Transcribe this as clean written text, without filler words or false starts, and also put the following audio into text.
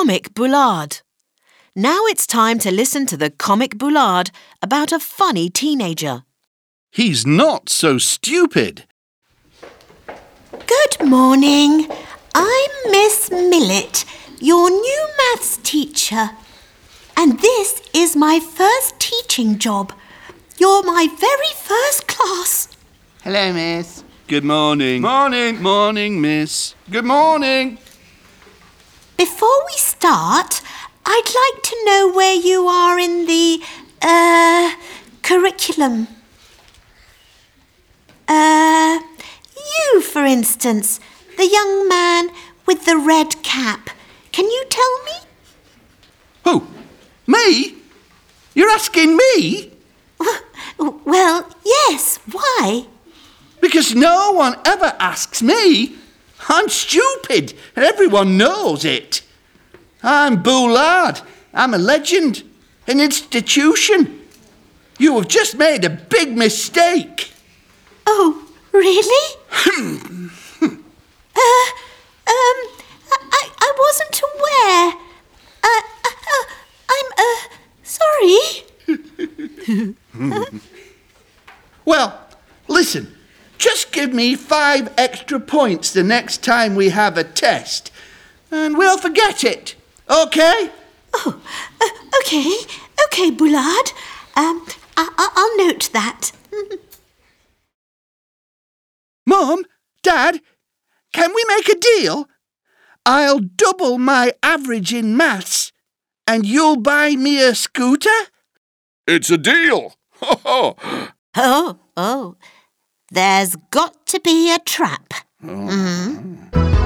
Comic Boulard. Now it's time to listen to the Comic Boulard about a funny teenager. He's not so stupid. Good morning. I'm Miss Millet, your new maths teacher. And this is my first teaching job. You're my very first class. Hello, miss. Good morning. Morning. Morning, miss. Good morning. Before we start, I'd like to know where you are in the, curriculum. You, for instance, the young man with the red cap. Can you tell me? Who? Me? You're asking me? Well, yes. Why? Because no one ever asks me. I'm stupid, and everyone knows it. I'm Boulard. I'm a legend, an institution. You have just made a big mistake. Oh, really? I wasn't aware. I'm sorry. Well, listen. Just give me 5 extra points the next time we have a test, and we'll forget it, okay? Oh, okay, Boulard. I'll note that. Mum, Dad, can we make a deal? I'll double my average in maths, and you'll buy me a scooter? It's a deal. Oh. There's got to be a trap.